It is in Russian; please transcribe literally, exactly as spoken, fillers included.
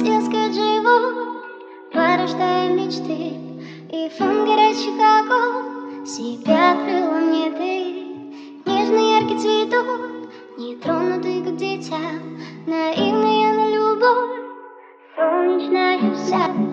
искать живот, порождая мечты. И фон горячих огонь себя открыла мне ты. Нежный яркий цветок, нетронутый, как дитя, наивная на любовь, солнечная вся.